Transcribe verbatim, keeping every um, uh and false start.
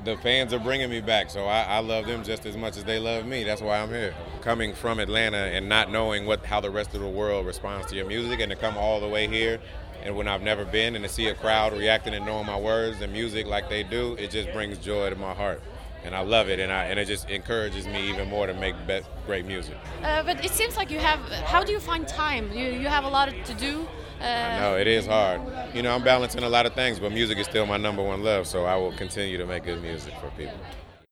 The fans are bringing me back, so I, I love them just as much as they love me. That's why I'm here. Coming from Atlanta and not knowing what how the rest of the world responds to your music, and to come all the way here, and when I've never been, and to see a crowd reacting and knowing my words and music like they do, it just brings joy to my heart, and I love it, and I and it just encourages me even more to make be- great music. Uh, but it seems like you have. How do you find time? You you have a lot to do. I Uh, know it is hard. You know, I'm balancing a lot of things, but music is still my number one love, so I will continue to make good music for people.